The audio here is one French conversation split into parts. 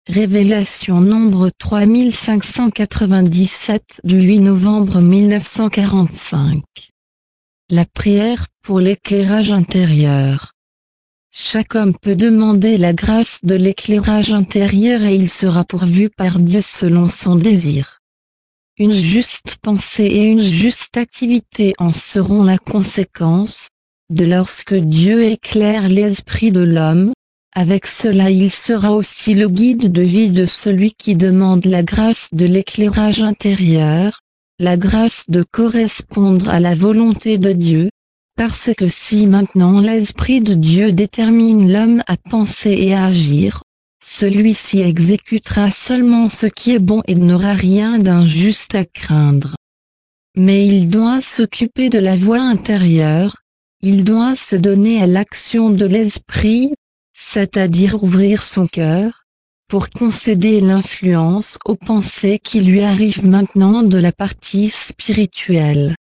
Révélation nombre 3597 du 8 novembre 1945. La prière pour l'éclairage intérieur. Chaque homme peut demander la grâce de l'éclairage intérieur et il sera pourvu par Dieu selon son désir. Une juste pensée et une juste activité en seront la conséquence, de lorsque Dieu éclaire l'esprit de l'homme. Avec cela il sera aussi le guide de vie de celui qui demande la grâce de l'éclairage intérieur, la grâce de correspondre à la volonté de Dieu, parce que si maintenant l'Esprit de Dieu détermine l'homme à penser et à agir, celui-ci exécutera seulement ce qui est bon et n'aura rien d'injuste à craindre. Mais il doit s'occuper de la voie intérieure, il doit se donner à l'action de l'Esprit, c'est-à-dire ouvrir son cœur, pour concéder l'influence aux pensées qui lui arrivent maintenant de la partie spirituelle.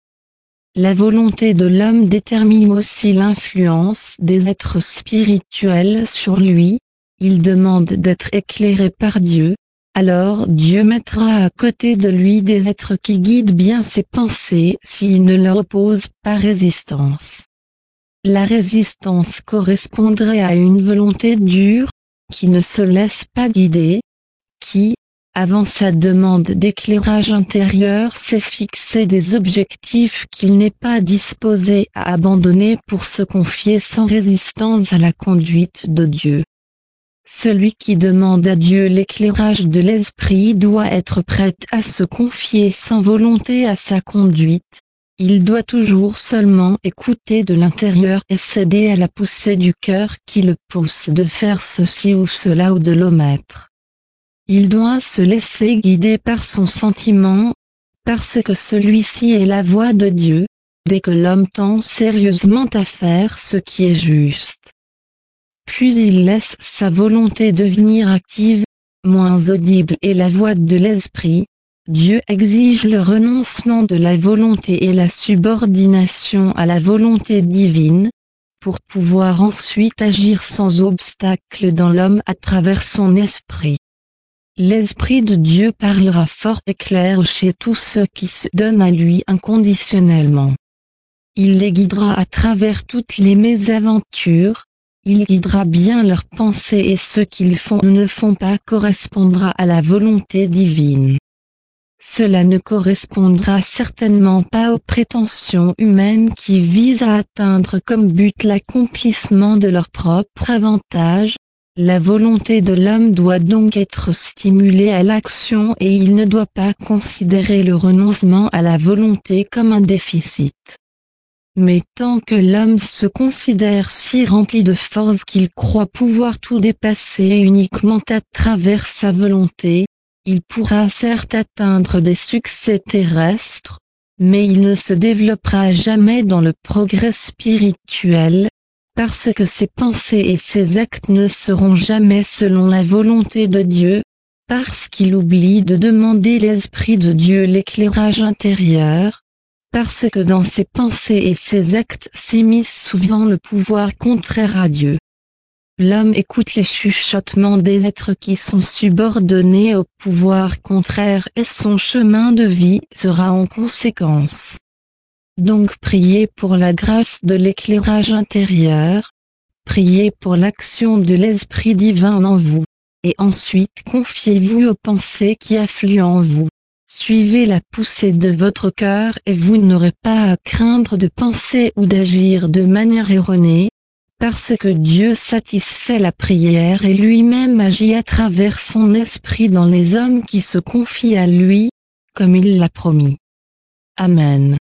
La volonté de l'homme détermine aussi l'influence des êtres spirituels sur lui, il demande d'être éclairé par Dieu, alors Dieu mettra à côté de lui des êtres qui guident bien ses pensées s'il ne leur oppose pas résistance. La résistance correspondrait à une volonté dure, qui ne se laisse pas guider, qui, avant sa demande d'éclairage intérieur s'est fixé des objectifs qu'il n'est pas disposé à abandonner pour se confier sans résistance à la conduite de Dieu. Celui qui demande à Dieu l'éclairage de l'esprit doit être prêt à se confier sans volonté à sa conduite. Il doit toujours seulement écouter de l'intérieur et céder à la poussée du cœur qui le pousse de faire ceci ou cela ou de l'omettre. Il doit se laisser guider par son sentiment, parce que celui-ci est la voix de Dieu, dès que l'homme tend sérieusement à faire ce qui est juste. Puis il laisse sa volonté devenir active, moins audible et la voix de l'esprit. Dieu exige le renoncement de la volonté et la subordination à la volonté divine, pour pouvoir ensuite agir sans obstacle dans l'homme à travers son esprit. L'Esprit de Dieu parlera fort et clair chez tous ceux qui se donnent à lui inconditionnellement. Il les guidera à travers toutes les mésaventures, il guidera bien leurs pensées et ce qu'ils font ou ne font pas correspondra à la volonté divine. Cela ne correspondra certainement pas aux prétentions humaines qui visent à atteindre comme but l'accomplissement de leur propre avantage. La volonté de l'homme doit donc être stimulée à l'action et il ne doit pas considérer le renoncement à la volonté comme un déficit. Mais tant que l'homme se considère si rempli de force qu'il croit pouvoir tout dépasser uniquement à travers sa volonté, il pourra certes atteindre des succès terrestres, mais il ne se développera jamais dans le progrès spirituel, parce que ses pensées et ses actes ne seront jamais selon la volonté de Dieu, parce qu'il oublie de demander l'Esprit de Dieu l'éclairage intérieur, parce que dans ses pensées et ses actes s'immisce souvent le pouvoir contraire à Dieu. L'homme écoute les chuchotements des êtres qui sont subordonnés au pouvoir contraire et son chemin de vie sera en conséquence. Donc priez pour la grâce de l'éclairage intérieur, priez pour l'action de l'Esprit divin en vous, et ensuite confiez-vous aux pensées qui affluent en vous. Suivez la poussée de votre cœur et vous n'aurez pas à craindre de penser ou d'agir de manière erronée, parce que Dieu satisfait la prière et lui-même agit à travers son esprit dans les hommes qui se confient à lui, comme il l'a promis. Amen.